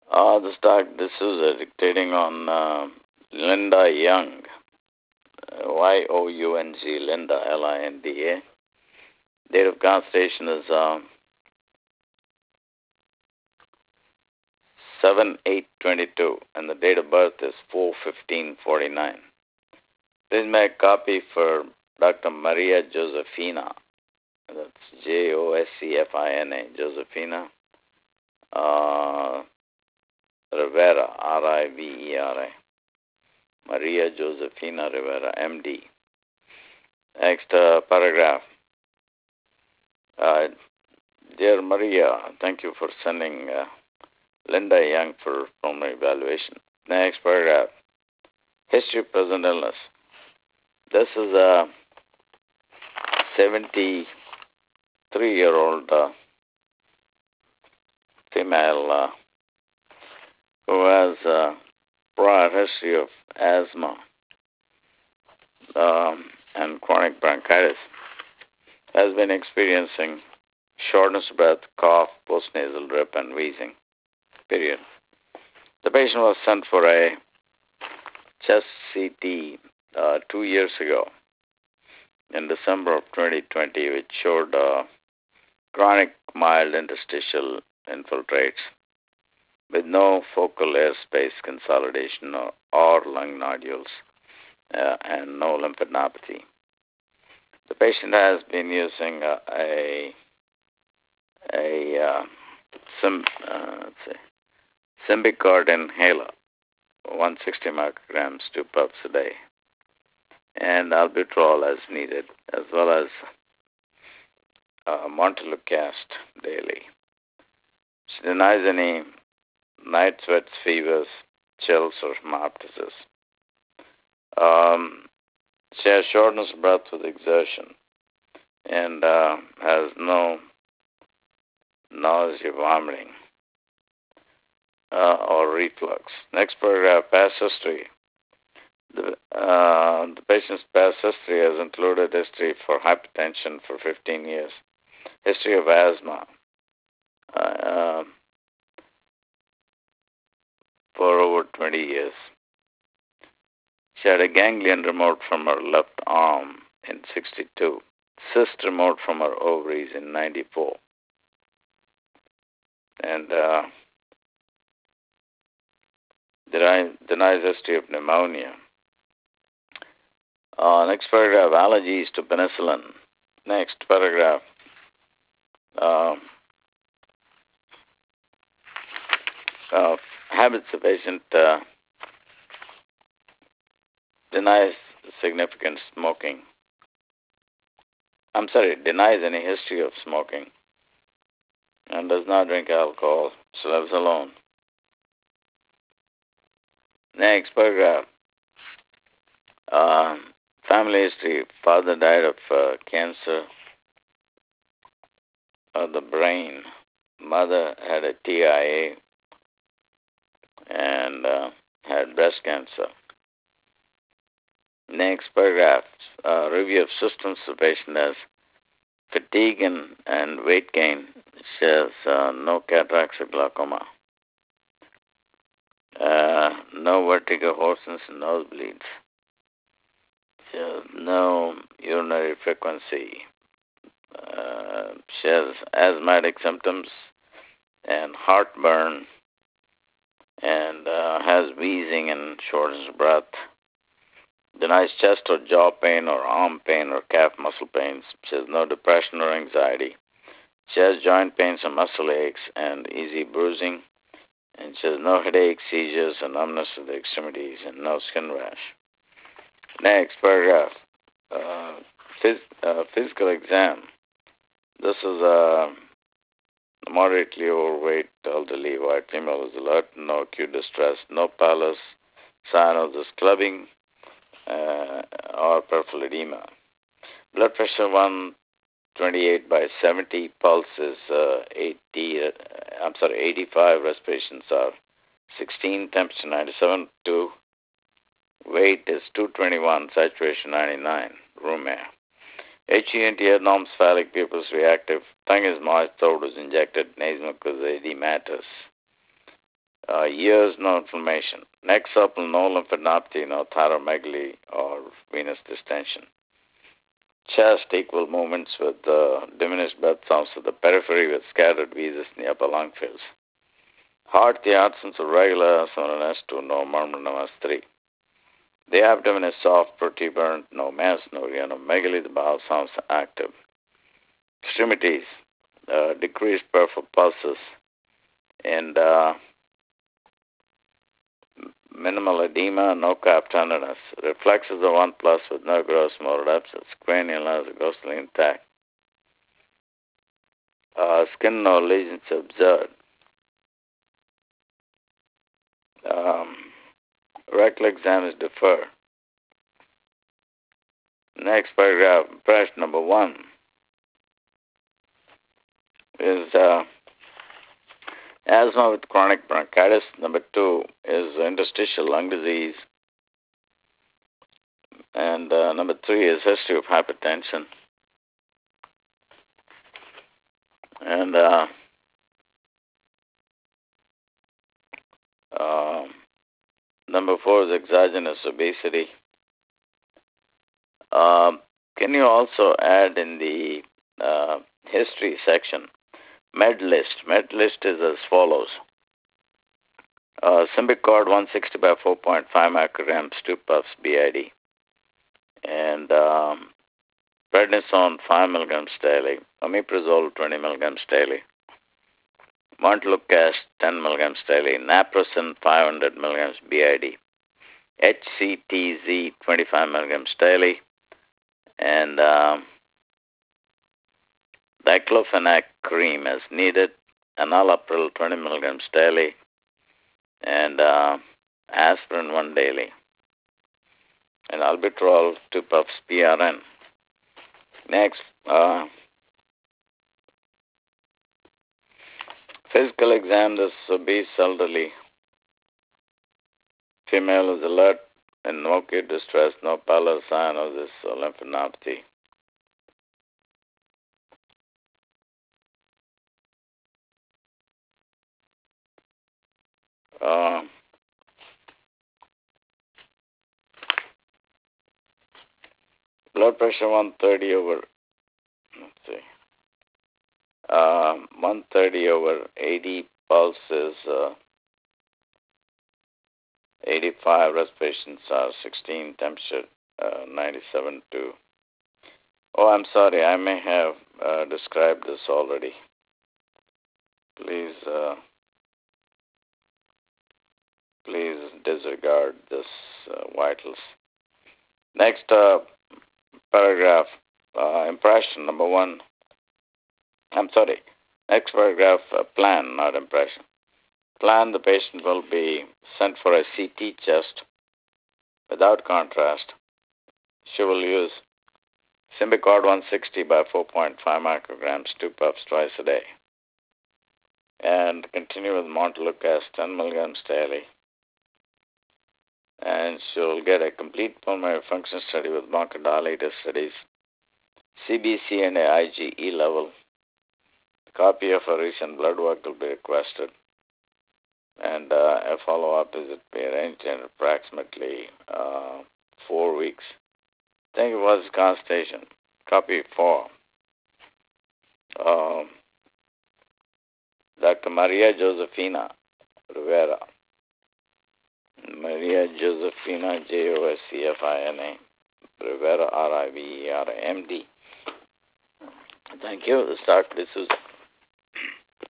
This Dr. D'Souza dictating on Linda Young, Young, Linda, Linda. Date of constitution is 7/8/22, and the date of birth is 4/15/49. Please make a copy for Dr. Maria Josefina. That's Josefina, Josefina Rivera, Rivera. Maria Josefina Rivera, MD. Next paragraph. Dear Maria, thank you for sending Linda Young for pulmonary evaluation. Next paragraph. History of present illness. This is a 73-year-old female who has a prior history of asthma and chronic bronchitis, has been experiencing shortness of breath, cough, postnasal drip, and wheezing, period. The patient was sent for a chest CT 2 years ago in December of 2020, which showed chronic mild interstitial infiltrates with no focal airspace consolidation or lung nodules and no lymphadenopathy. The patient has been using Symbicort inhaler, 160 micrograms, 2 puffs a day, and albuterol as needed, as well as Montelukast daily. She denies any night sweats, fevers, chills, or hemoptysis. She has shortness of breath with exertion and has no nausea, vomiting, or reflux. Next paragraph, past history. The patient's past history has included history for hypertension for 15 years, history of asthma for over 20 years. She had a ganglion removed from her left arm in 62, cyst removed from her ovaries in 94, and denies history of pneumonia. Next paragraph, allergies to penicillin. Next paragraph, habits of patient denies significant smoking. Denies any history of smoking and does not drink alcohol, so lives alone. Next paragraph. Family history. Father died of cancer of the brain. Mother had a TIA and had breast cancer. Next paragraph. Review of symptoms. The patient has fatigue and weight gain. She has no cataracts or glaucoma. No vertigo, hoarseness, and nosebleeds. She has no urinary frequency. She has asthmatic symptoms and heartburn, and has wheezing and shortness of breath. Denies chest or jaw pain or arm pain or calf muscle pains. She has no depression or anxiety. She has joint pains and muscle aches and easy bruising. And she has no headache, seizures, and numbness of the extremities, and no skin rash. Next paragraph. Physical exam. This is a moderately overweight elderly white female is alert, no acute distress, no pallor, sign of this clubbing or peripheral edema. Blood pressure 128/70, pulse is 85, respirations are 16, temperature 97.2, weight is 221, saturation 99, room air. HENT anormsphallic, pupils reactive, tongue is moist, throat is injected, nasal mucosa edematous. Ears, no inflammation. Neck supple, no lymphadenopathy, no thyromegaly or venous distension. Chest, equal movements with diminished breath sounds to the periphery with scattered wheezes in the upper lung fields. Heart, the absence of regular S1 and S2, no murmur, no S3. The abdomen is soft, protuberant, no mass, no rhianomegaly. The bowel sounds active. Extremities, decreased peripheral pulses, and minimal edema, no calf tenderness. Reflexes are 1 plus with no gross motor abscess. Cranial has a ghostly intact. Skin, no lesions observed. Rectal exam is deferred. Next paragraph, impression number 1 is asthma with chronic bronchitis. Number 2 is interstitial lung disease. And number 3 is history of hypertension. And number 4 is exogenous obesity. Can you also add in the history section med list? Med list is as follows. Symbicort 160 by 4.5 micrograms, 2 puffs BID. And prednisone 5 milligrams daily. Omeprazole 20 milligrams daily. Montelukast 10 milligrams daily. Naproxen 500 milligrams BID. HCTZ 25 milligrams daily. And diclofenac cream as needed. Enalapril 20 milligrams daily. And aspirin 1 daily. And albuterol 2 puffs PRN. Next, physical exam. This obese elderly female is alert and no acute distress, no pallor sign of this lymphadenopathy. Blood pressure 130 over, let's see, 130 over 80, pulse is 85, respirations are 16, temperature 97 to. Oh, I'm sorry, I may have described this already. Please disregard this vitals. Next paragraph, impression number 1. I'm sorry. Next paragraph, plan, not impression. Plan, the patient will be sent for a CT chest without contrast. She will use Symbicort 160 by 4.5 micrograms, 2 puffs twice a day. And continue with Montelukast 10 milligrams daily. And she'll get a complete pulmonary function study with bronchodilator studies, CBC and a IgE level. A copy of her recent blood work will be requested. And a follow-up is to be arranged in approximately 4 weeks. I think it was consultation. Copy 4. Dr. Maria Josefina Rivera. Maria Josefina, Josefina Rivera, Rivera, MD. Thank you. This is Dr. D'Souza.